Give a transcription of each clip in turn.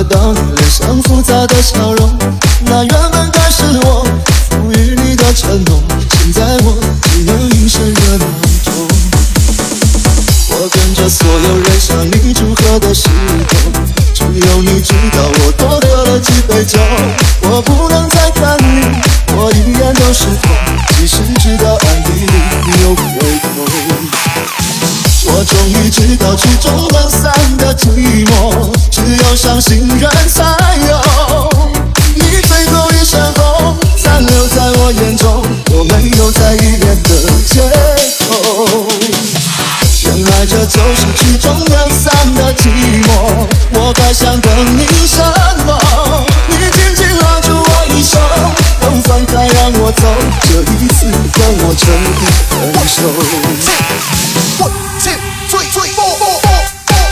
到你脸上复杂的笑容，那原本该是我赋予你的承诺，现在我只能隐身热闹中。我跟着所有人向你祝贺的时候，只有你知道我多喝了几杯酒。我不能再看你，我一眼都是痛，即使知道暗地里你有回头。我终于知道曲终人散的寂寞，只有伤心人才有。你最后一身红，残留在我眼中，我没有再依恋的借口。原来这就是曲终人散的寂寞，我该想等你什么？你紧紧拉住我一手，don't放开让我走，这一次跟我彻底分手。One, two, three, four, four, four.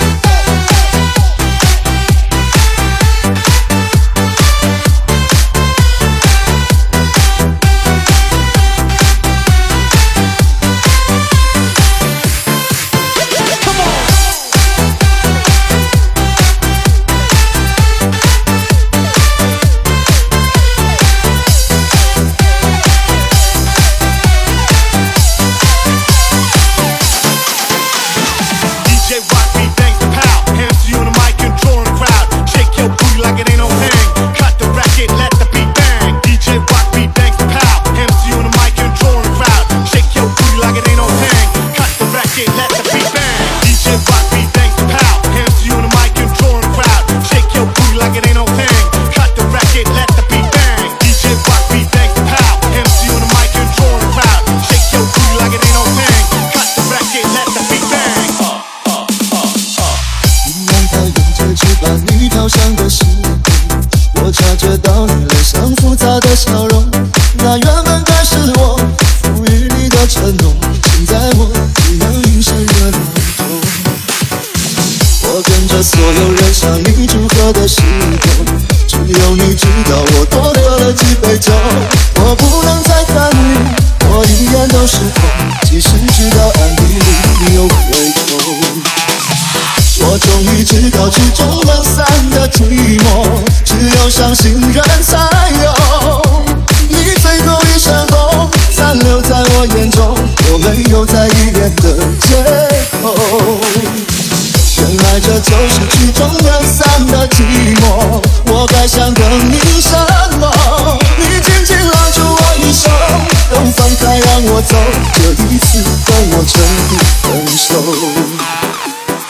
的笑容，那原本该是我赋予你的承诺，现在我只能隐身热闹中。我跟着所有人向你祝贺的时候，只有你知道我多喝了几杯酒。我不能再看你，我一眼都是痛，即使知道暗地里你有回头。我终于知道曲终人散的寂寞，只有伤心人才有。你最后一身红，残留在我眼中，我没有再依恋的借口。原来这就是曲终人散的寂寞，我该想等你什么？你紧紧拉住我一手，don't放开让我走，这一次跟我彻底分手。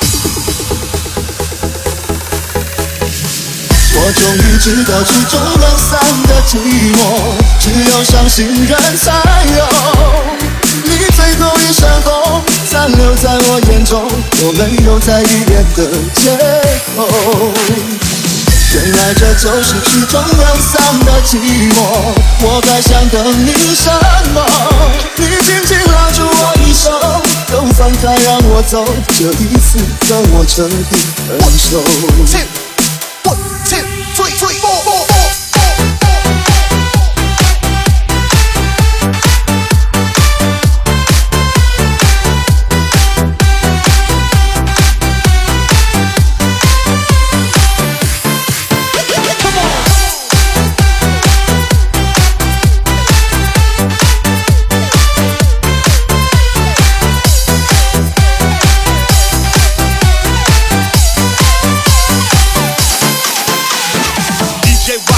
我终于知道曲终人散的寂寞，只有伤心人才有。你最后一身红，残留在我眼中，我没有再依恋的借口。原来这就是曲终人散的寂寞，我该想等你什么？你紧紧拉住我一手，don't放开让我走，这一次跟我彻底分手。One, two, three, four, four, four. DJ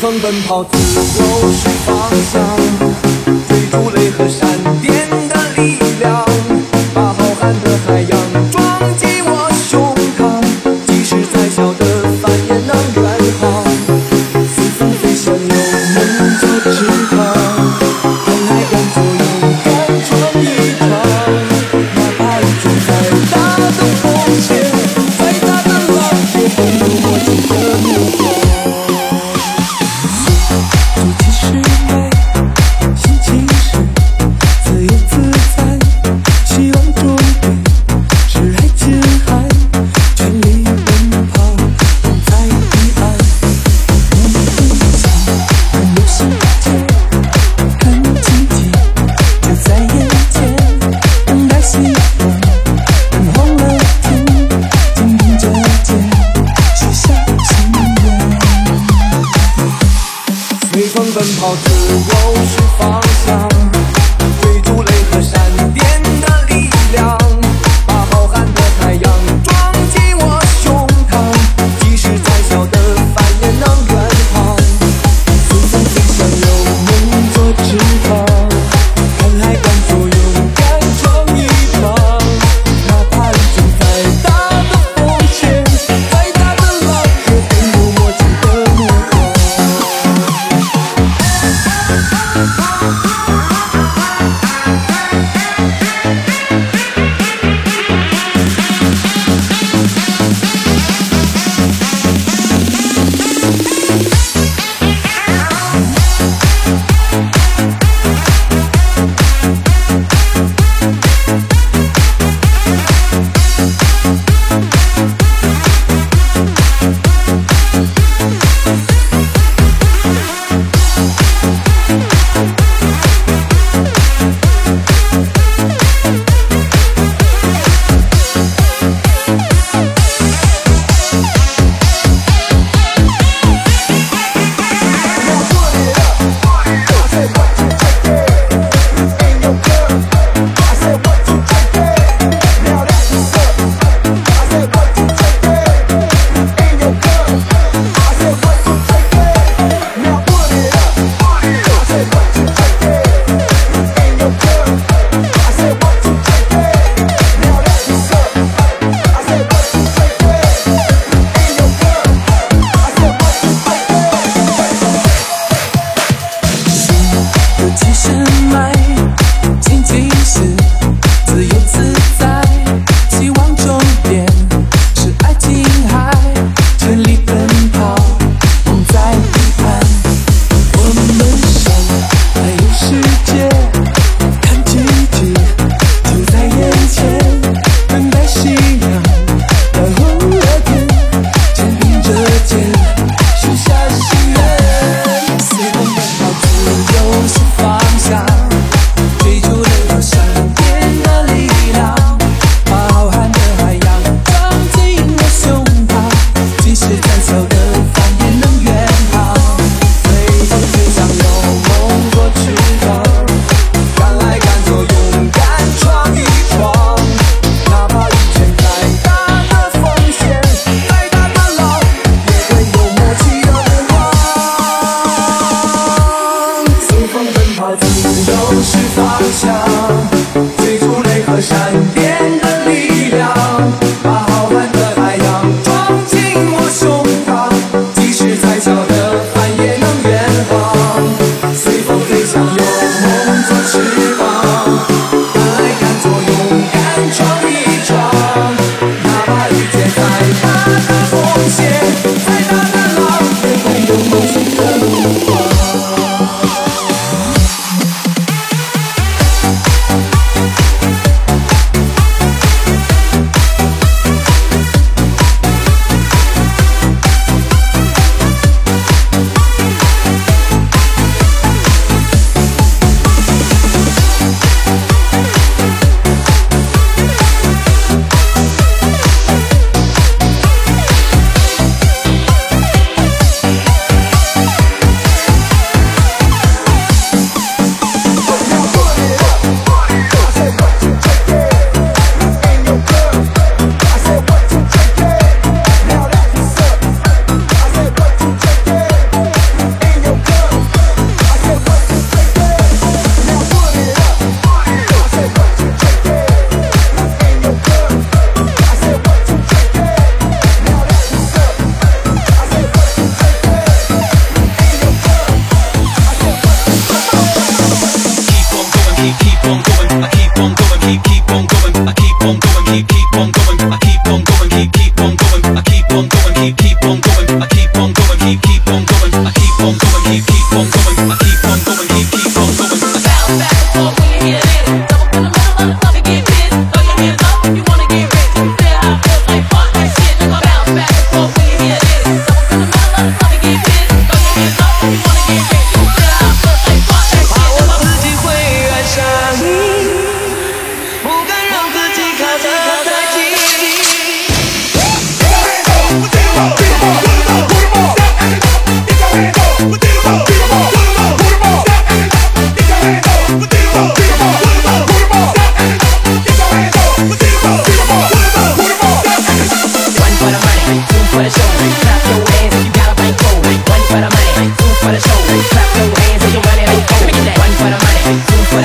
风奔跑，自由是方向，追逐雷和闪电的力量，把浩瀚的海洋装进我胸膛，即使再小的帆也能远航，随风飞翔，有梦做翅膀，敢爱敢做，勇敢闯一闯，哪怕遇见再大的风险，再大的浪，也会有默契的目光。随风奔跑，自由是方向，追逐雷和闪电的力量，把浩瀚的海洋装进我胸膛，即使再小的帆也能远航，随风飞翔，有梦做翅膀，敢爱敢做，勇敢闯一闯，哪怕遇见再大的风险，再大的浪，也会有默契的目光。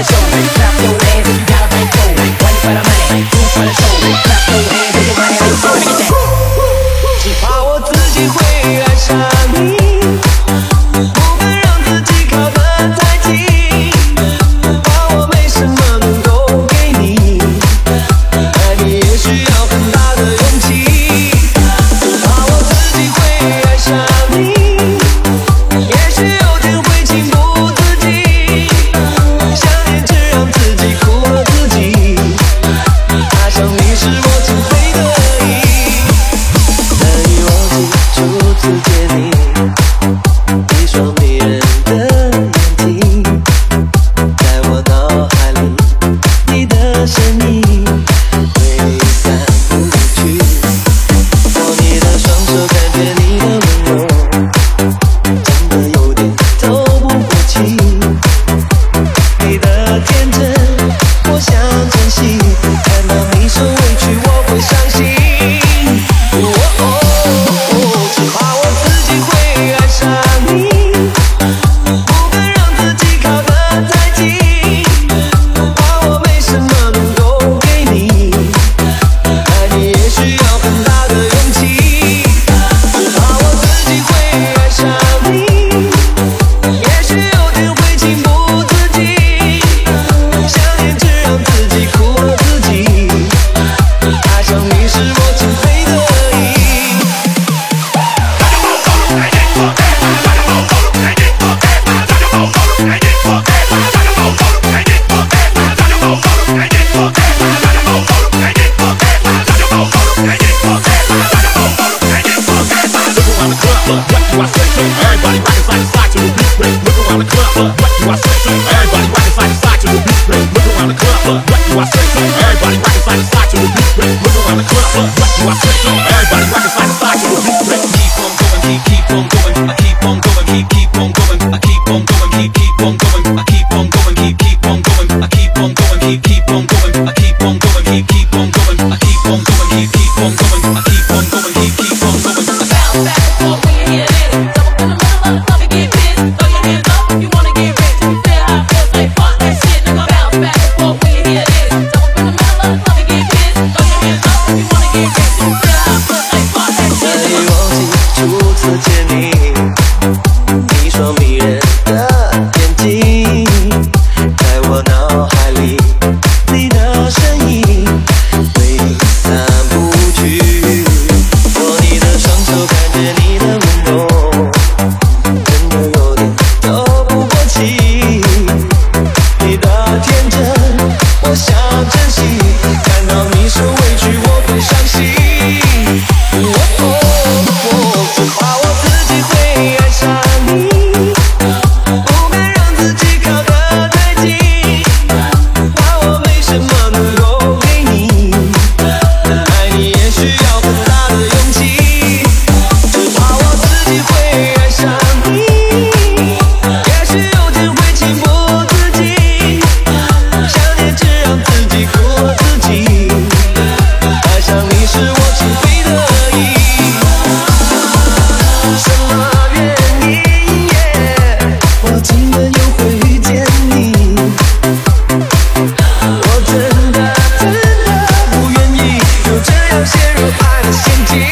the show me. Clap your hands if you got a bankroll. One for the money, two for the show me. Clap your hands if your money ain't so. Get that. 只怕我自己会爱上你，不敢让自己靠得太近，怕我没什么能够给你，爱你也需要很大的勇气。只怕我自己会爱上你，也许有天会情不自禁，想念只让自己苦了自己，爱上你是我情非得已。初次见你，一双迷人的眼睛，在我脑海里，你的身影挥散不去。握你的双手，感觉你的温柔，真的有点透不过气。你的天真，我想珍惜，看到你受委屈，我会伤心。只怕我自己会爱上你，不敢让自己靠得太近，怕我没什么能够给你，爱你也需要很大的勇气。只怕我自己会爱上你，也许有天会情不自禁，想念只让自己苦了自己，爱上你是我情非得已。 Everybody rockin' side to side to the beat break. Look around the club, what do I say? Everybody rockin' side to side to the beat break. Look around the club, what do I say? Everybody rockin' side to side to the beat break. Look around the club, what do I say? Everybody rockin' side to side to the beat break. Keep on going, keep on going, I keep on going, keep on going, I keep on going, keep on going, I keep on going, keep on going, I keep on going, keep on going, I keep on going, keep on going, I keep on going, keep on going, I keep on going, keep on going. Bounce back and forth when you hear this. Double in the middle of the club and get pissed. Throw your hands up if you wanna get rich. If you feel how it feels, say fuck that shit, nigga. Bounce back and forth when you hear this. Double in the middle of the club and get pissed. Throw your hands up if you wanna get rich. If you feel how it feels, say fuck that shit, nigga. 难以忘记初次见你，一双迷人的眼睛，在我脑海里，你的身影挥散不去。握你的双手，感觉你的温柔，真的有点透不过气。你的天真，我想珍惜，看到你受委屈，我会伤心。只怕我自己会爱上你，不敢让自己靠得太近，怕我没什么能够给你，爱你也需要很大的勇气。只怕我自己会爱上你，也许有天会情不自禁，想念只让自己苦了自己，爱上你是我情非得已。什么原因？我竟然又会遇见你，我真的不愿意就这样陷入爱的陷阱。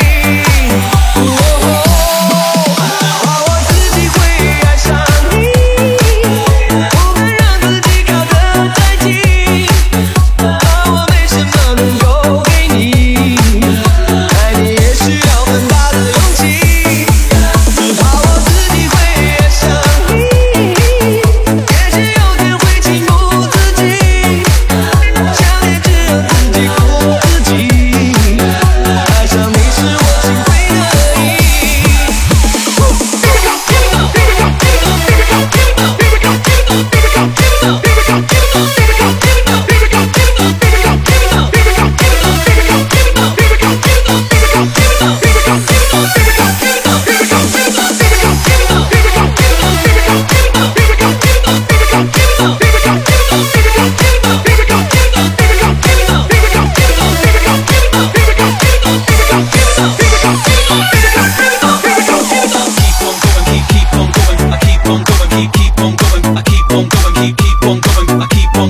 只怕我自己会爱上你，不敢让自己靠得太近，怕我没什么能够给你，爱你也需要很大的勇气。只怕我自己会爱上你，也许有天会情不自禁，想念只让自己苦了自己，爱上你是我情非得已。 keep on going, I keep on going, I keep on going, I keep on going, I keep on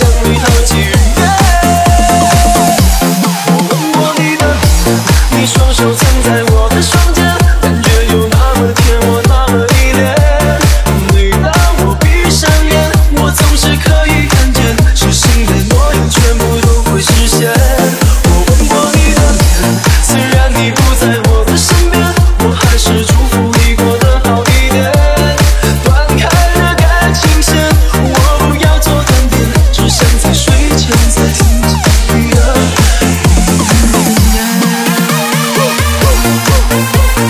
想你好几遍。我吻过你的脸，你双手曾在我的双肩，感觉有那么甜，我那么依恋。每当我闭上眼，我总是可以看见，痴心的诺言全部都会实现。我吻过你的脸，虽然你不在我的身边，我还是祝福你过得好一点。断开了感情线，我不要做断点，只想在睡前再听见你的语言。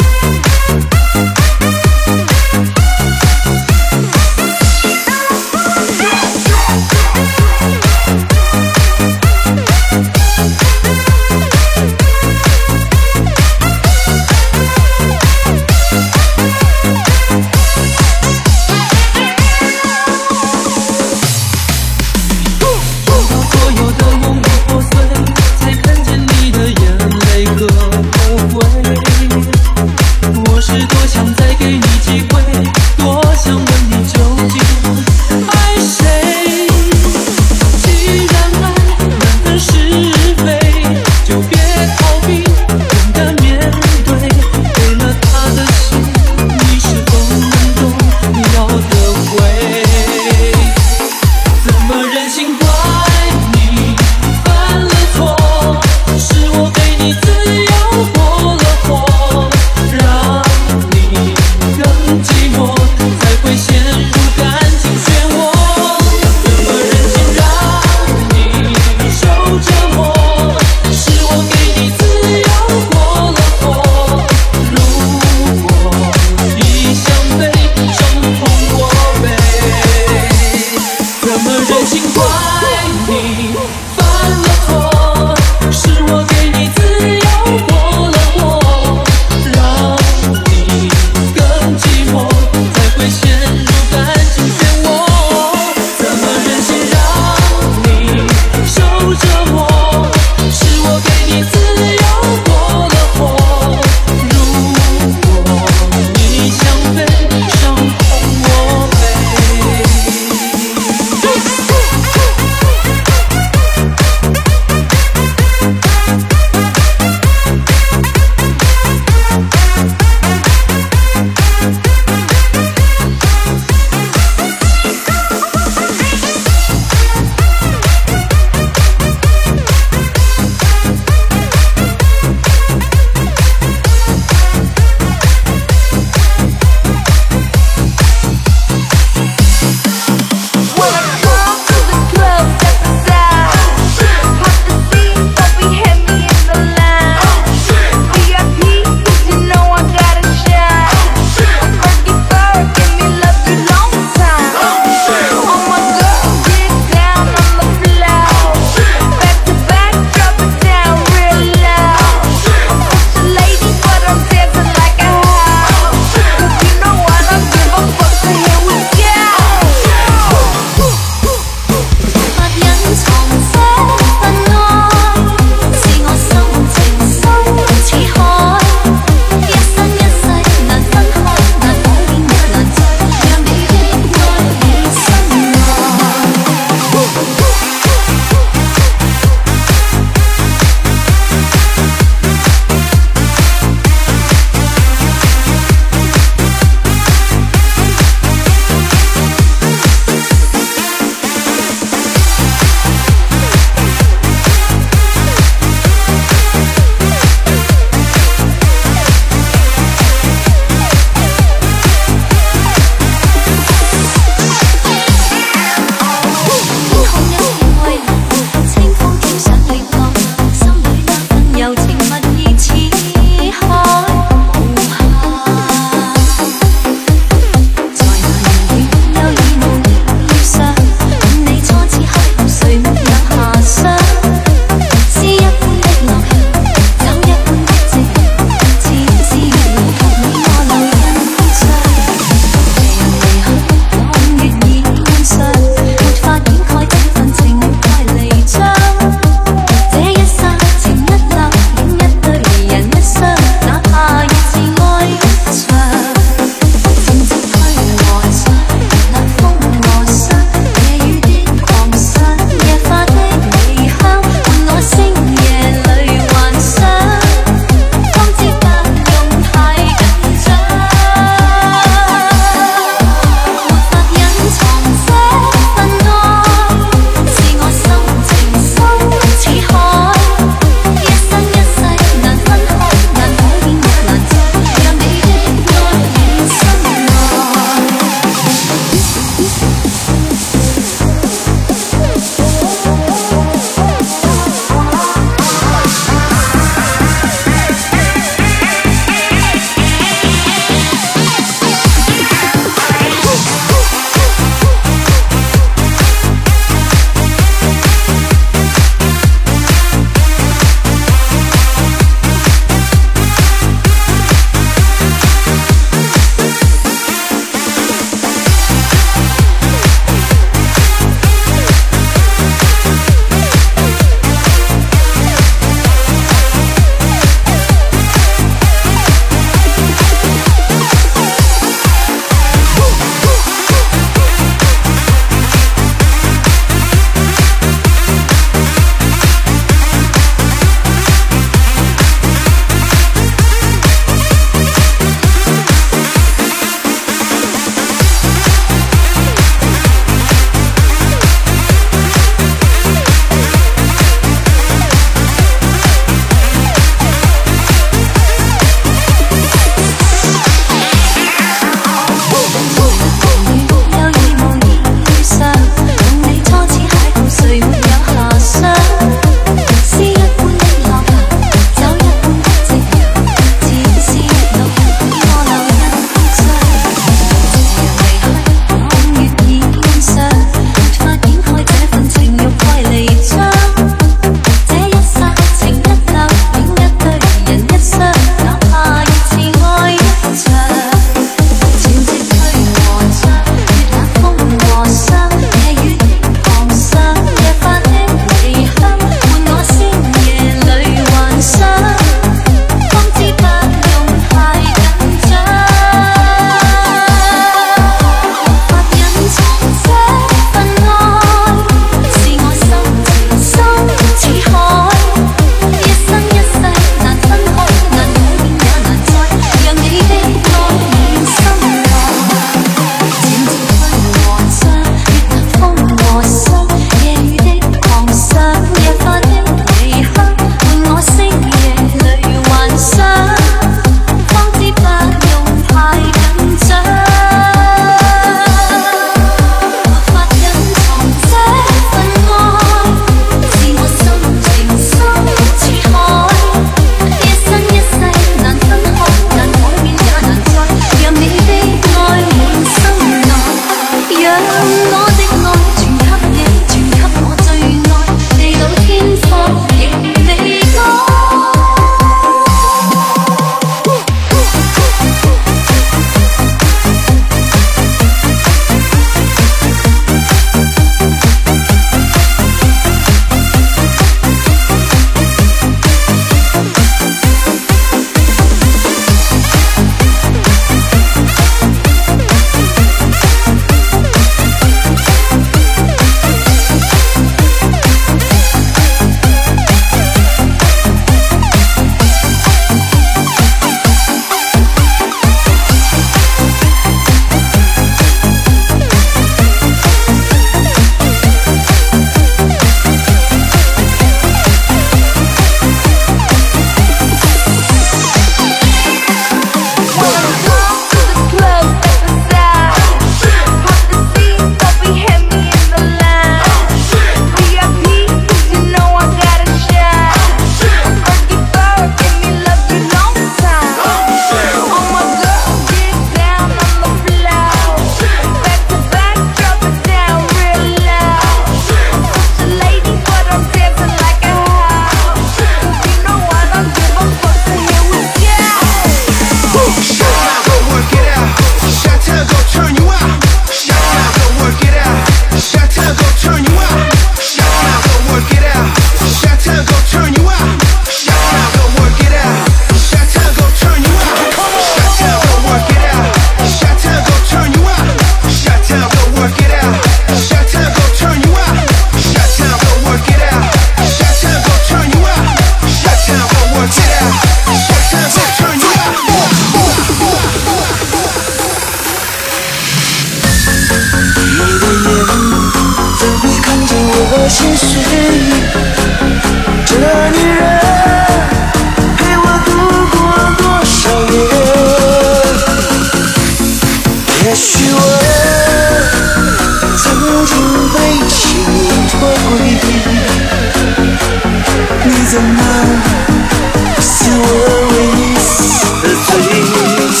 怎么是我唯一死的罪？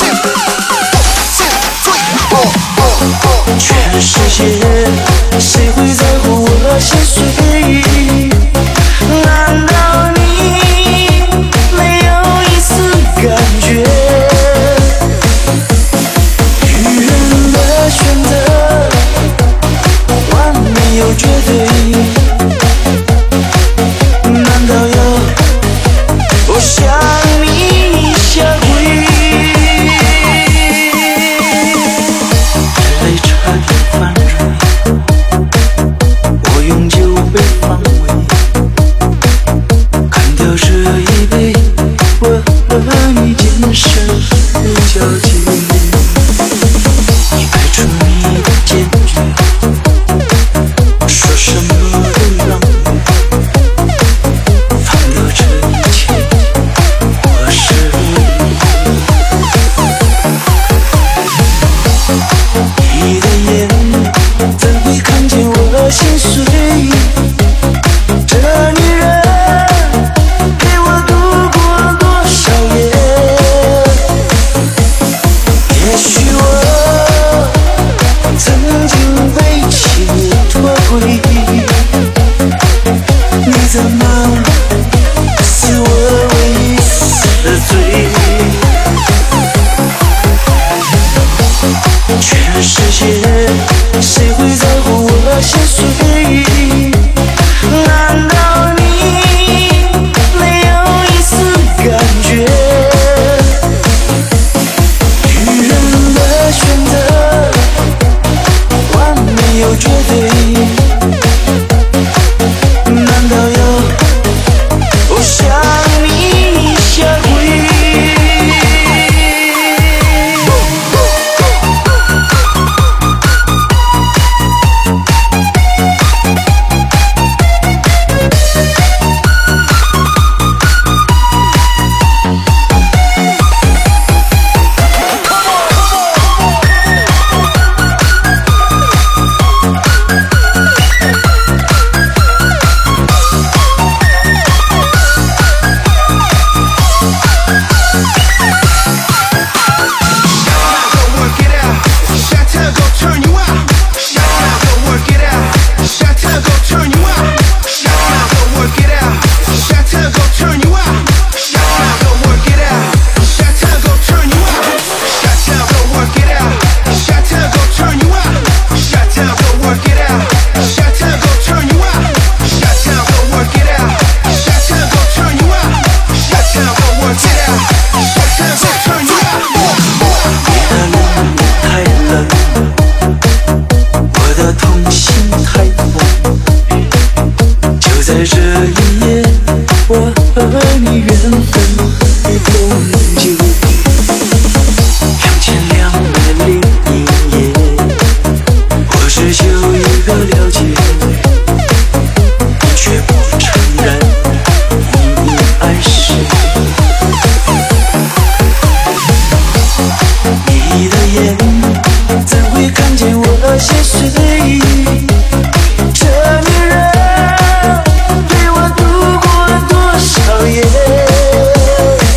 全世界谁会在乎我心碎？难道你没有一丝感觉？愚人的选择，完美又绝对。难道要我向你下跪？泪差点翻蕊，我永久被放回。干掉这一杯，我和你今生的交集。你摆出你的坚决，说什么都让我放掉这一切，我是你的眼怎会看见我心碎？这女人陪我度过多少夜？也许我曾经被情拖轨，你怎么是我唯一死的罪？全世界谁会在乎我心碎？难道你没有一丝感觉？愚人的选择，完美又绝对。难道要我向你下跪？在这一夜，我和你缘分永久。2201夜，我只求一个了解，你却不承认你爱谁。你的眼怎会看见我心碎？这女人陪我度过多少夜？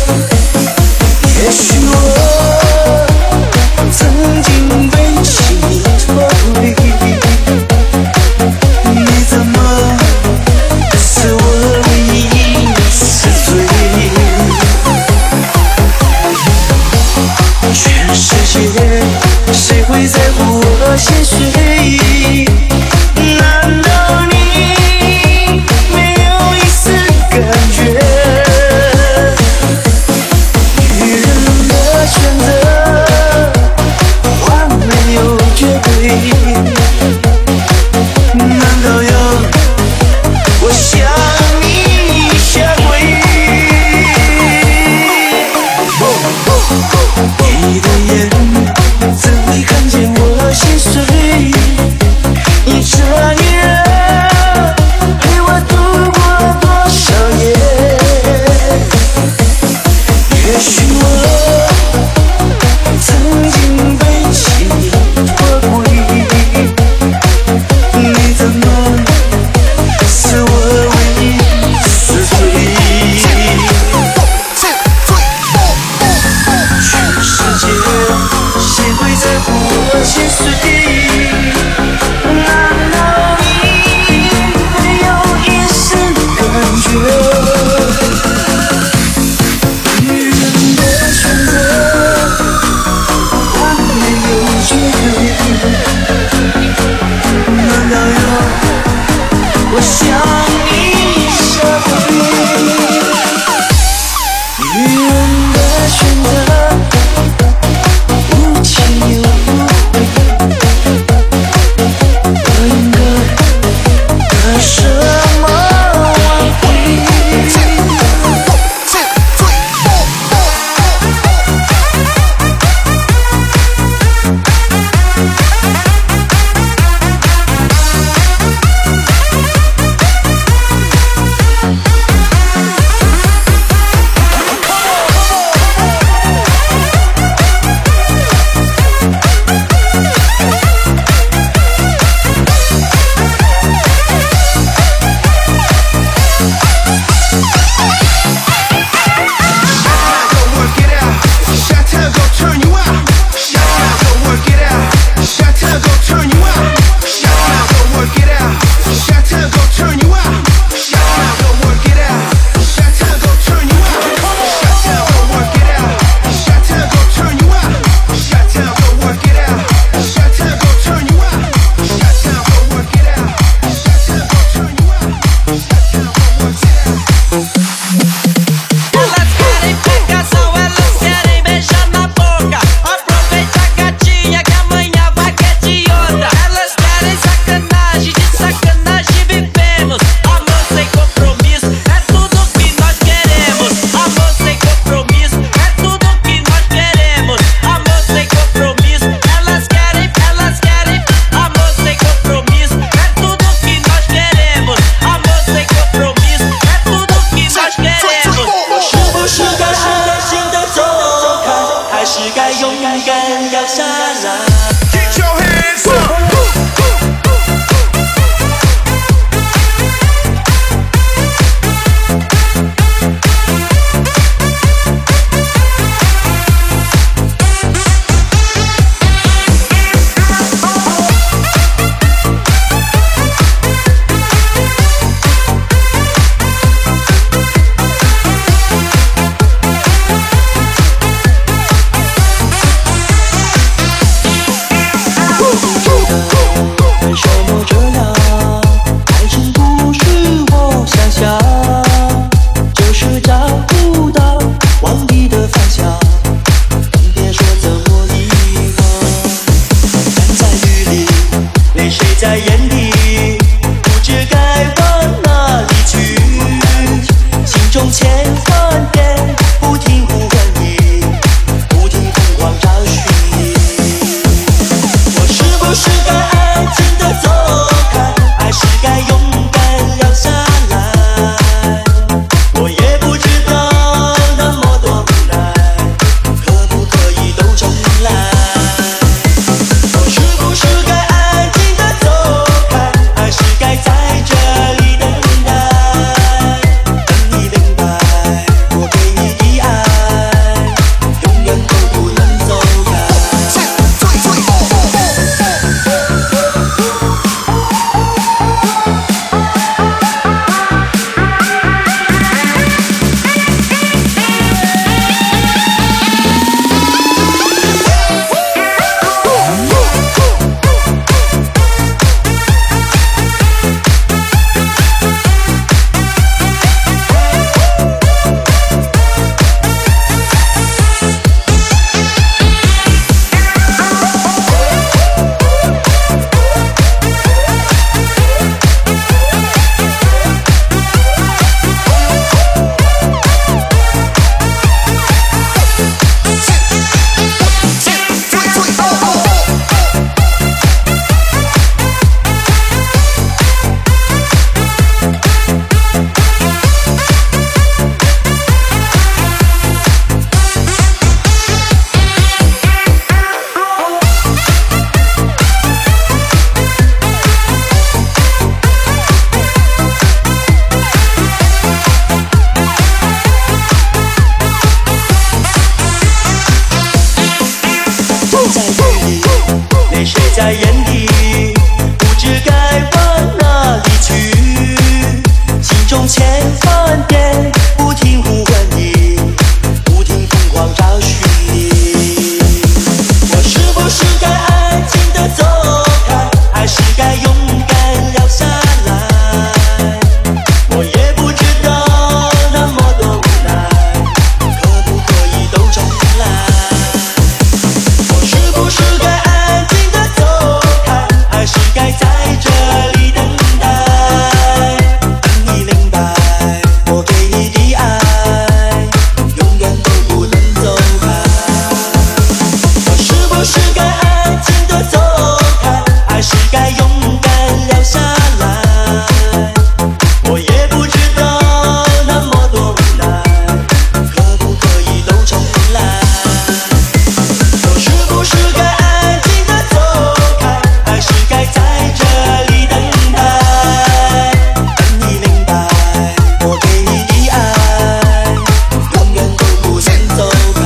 中千万遍，不停呼唤你，不停疯狂找寻你。我是不是该安静地走开，还是该勇敢留下来？我也不知道那么多无奈，可不可以都重来？我是不是该安静地走开，还是该在这里等待？等你明白，我给你的爱永远都不能走开。我是不是该安静地走开，还是该勇敢留下来？我也不知道那么多无奈，可不可以都重来？我是不是该安静地走开，还是该在这里等待？等你明白，我给你的爱永远都不能走开。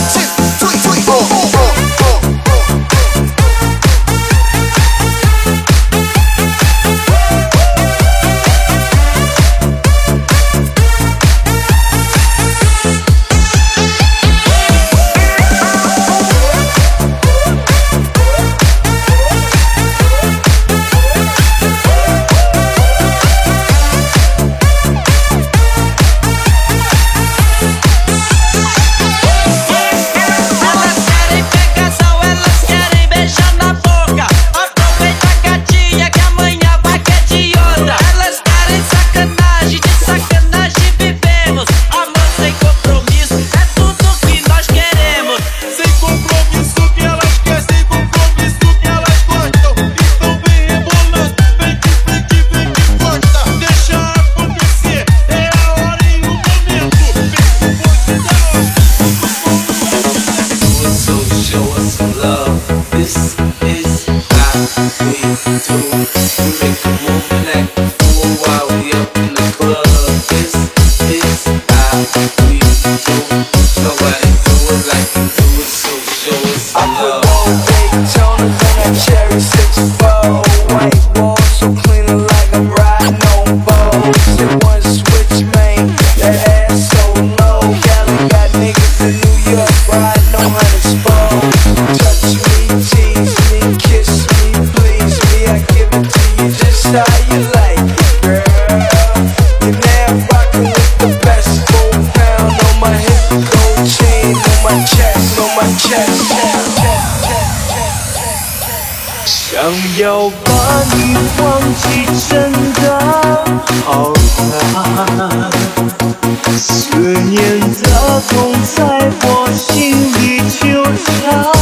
想要把你忘记真的好难，思念的痛在我心里纠缠，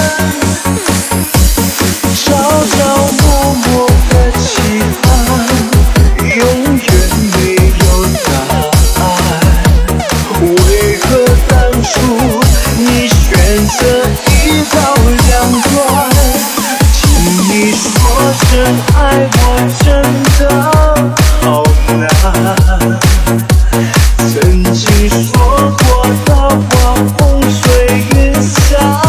朝朝暮暮的期盼，永远没有答案。为何当初你选择一刀两断？你说真爱我真的好难，曾经说过的话风吹云散，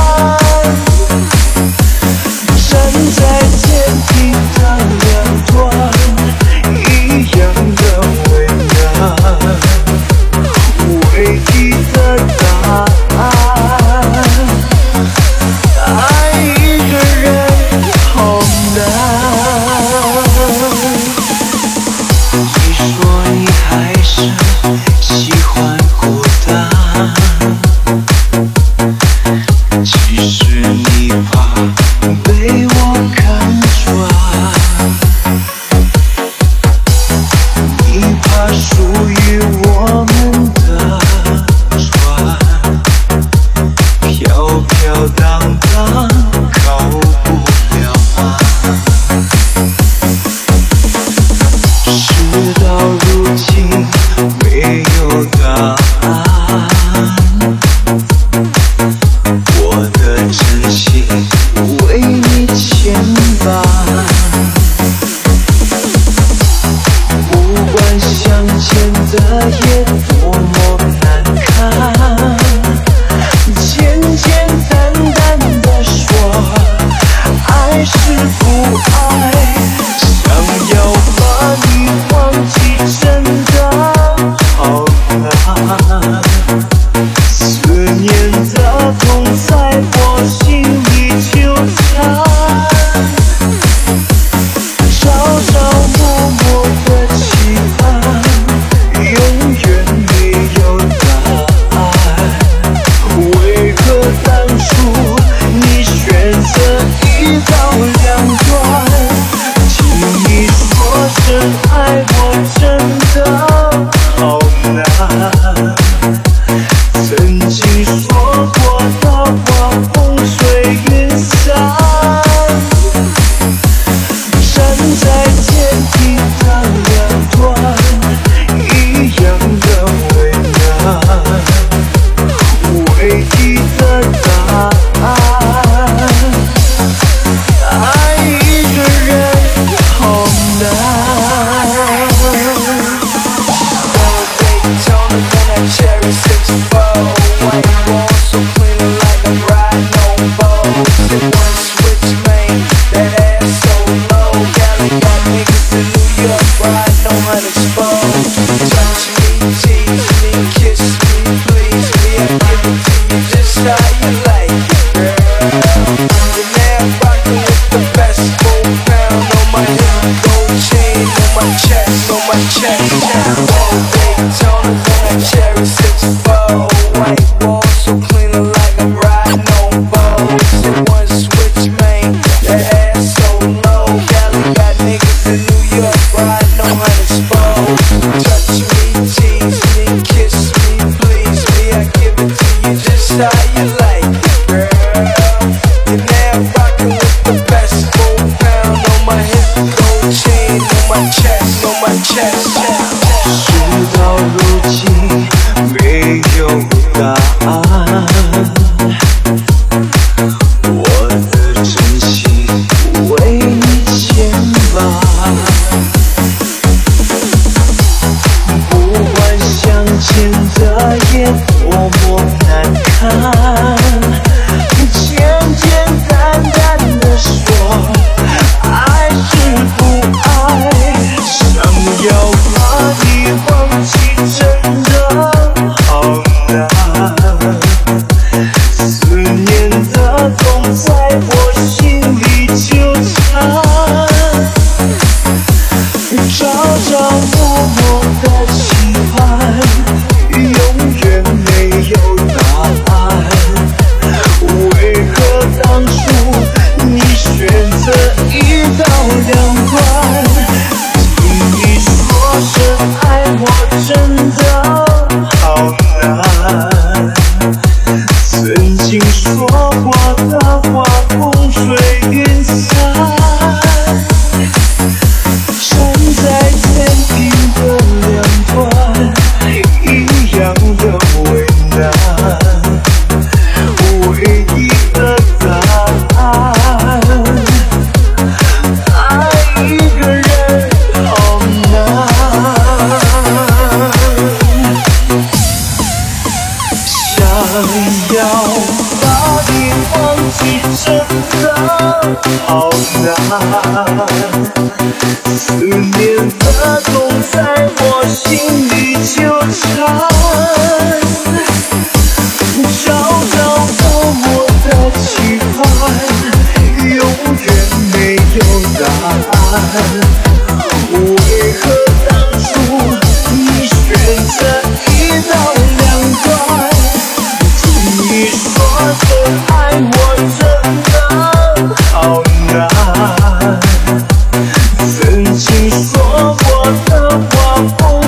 站在天平的两端，一样的为难，唯一的答案，爱一个人好难。你说你还是喜欢孤单，其实你怕被我看穿，你怕属于我们的船飘飘荡荡靠不了岸。事到如今没有答案，我的真心为你牵绊，不管相见的夜多么难看，简简单单的说爱是不爱，想要把你忘记真的好难，思念的痛在我心里纠缠，朝朝过我的期盼，永远没有答案。为何当初你选择一刀两断？听你说的爱我真的好难，曾经说过的话不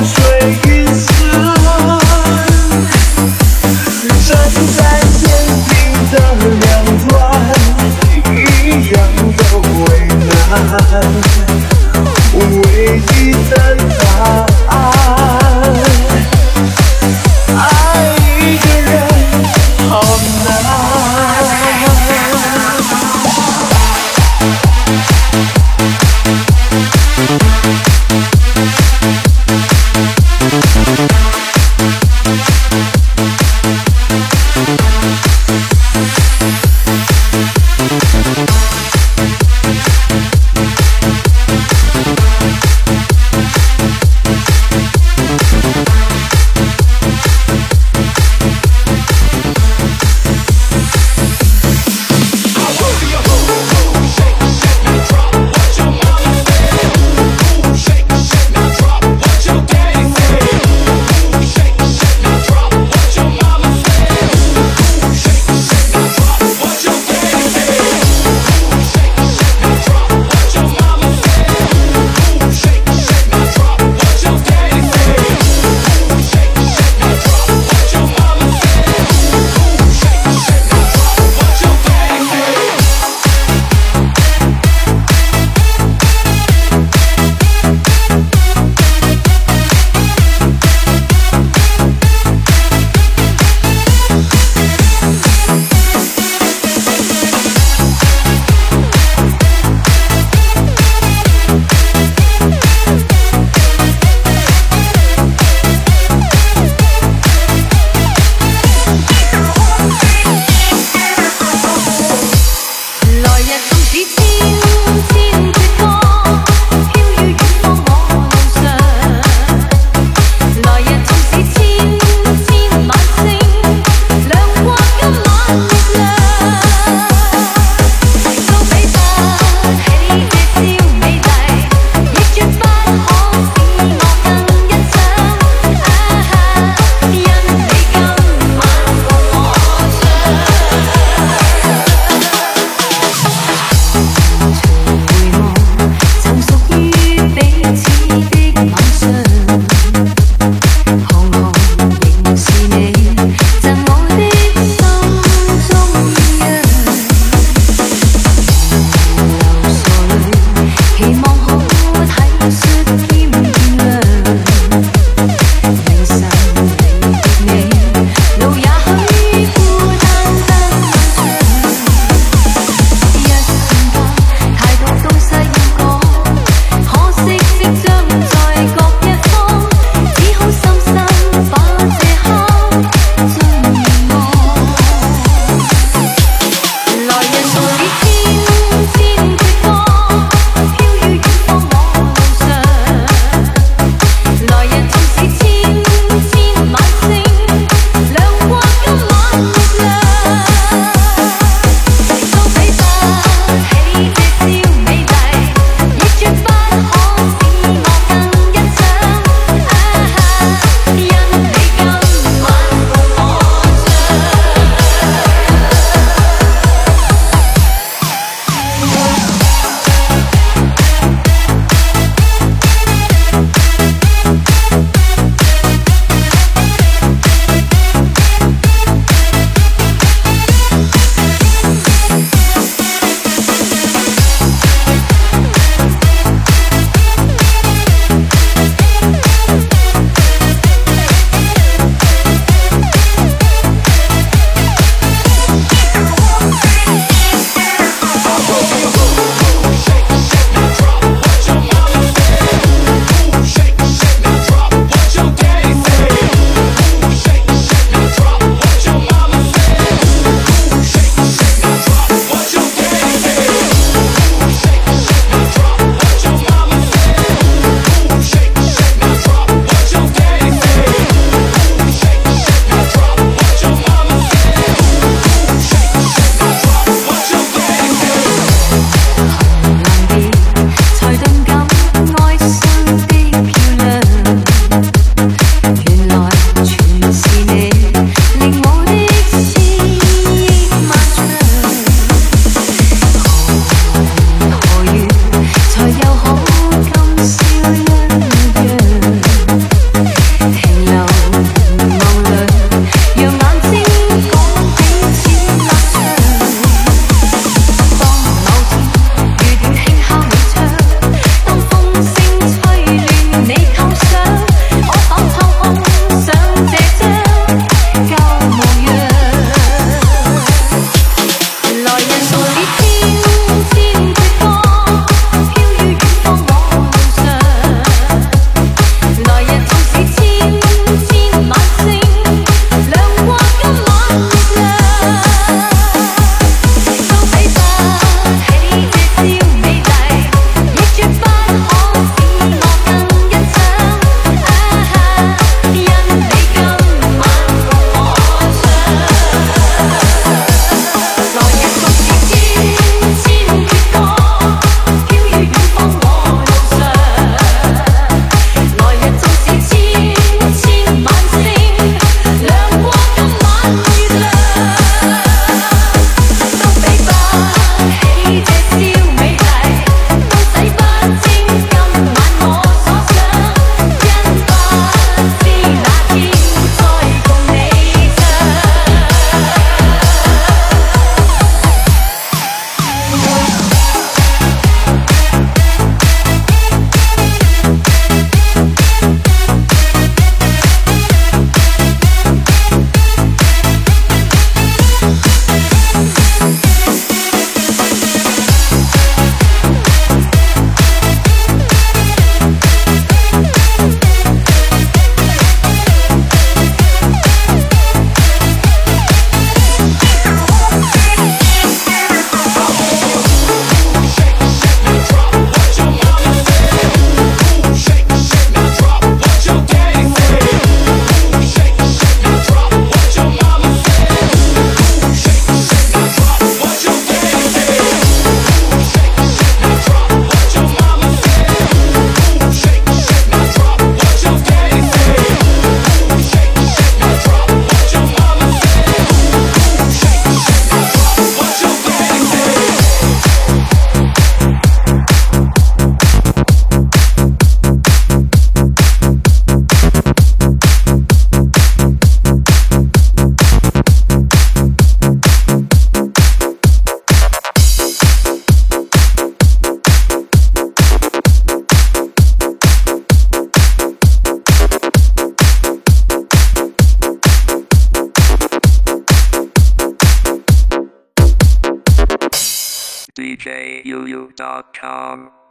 djuu.com.